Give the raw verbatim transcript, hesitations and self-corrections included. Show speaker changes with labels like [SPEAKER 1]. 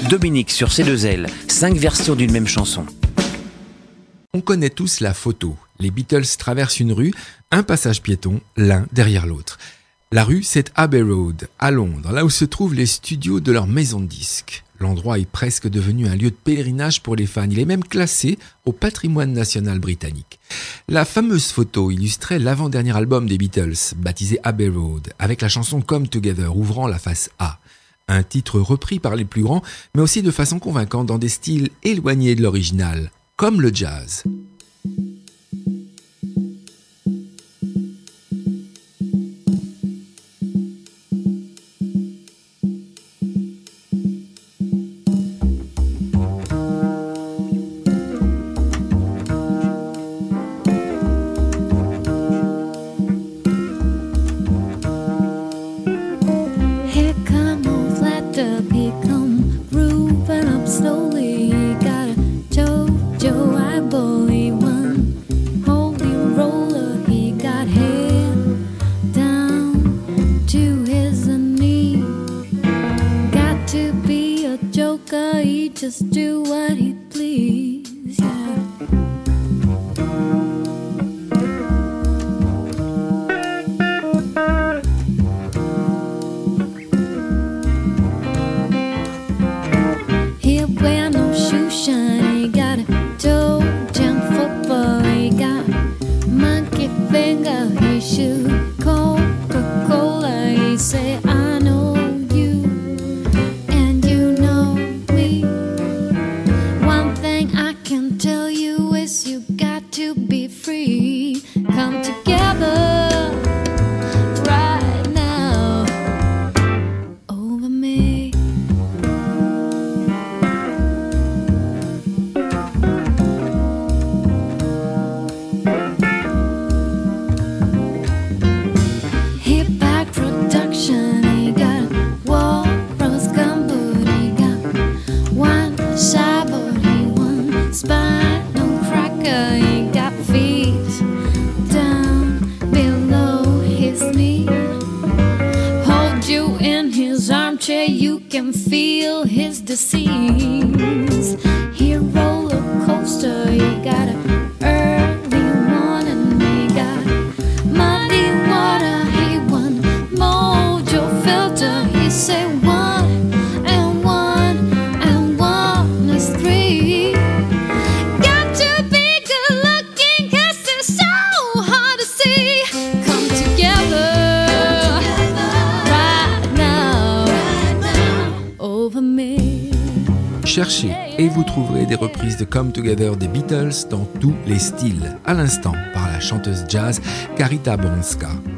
[SPEAKER 1] Dominique sur C deux L, cinq versions d'une même chanson.
[SPEAKER 2] On connaît tous la photo. Les Beatles traversent une rue, un passage piéton, l'un derrière l'autre. La rue, c'est Abbey Road, à Londres, là où se trouvent les studios de leur maison de disques. L'endroit est presque devenu un lieu de pèlerinage pour les fans. Il est même classé au patrimoine national britannique. La fameuse photo illustrait l'avant-dernier album des Beatles, baptisé Abbey Road, avec la chanson Come Together, ouvrant la face A. Un titre repris par les plus grands, mais aussi de façon convaincante dans des styles éloignés de l'original, comme le jazz.
[SPEAKER 3] Just do what he please, yeah. He'll wear no shoe shine, he got a toe jump football, he got monkey finger, he shoot Coca-Cola, he say I know. Come together right now over me. Hip back production, he got Walrus gumboot, he got one shy but he one spine, no cracker, he got feet armchair, you can feel his disease. He roller coaster, he got a early morning, he got muddy water, he won mojo filter. He say one and one and one is three. Got to be good looking, 'cause it's so hard to see. Come together.
[SPEAKER 2] Cherchez et vous trouverez des reprises de Come Together des Beatles dans tous les styles, à l'instant par la chanteuse jazz Carita Brunska.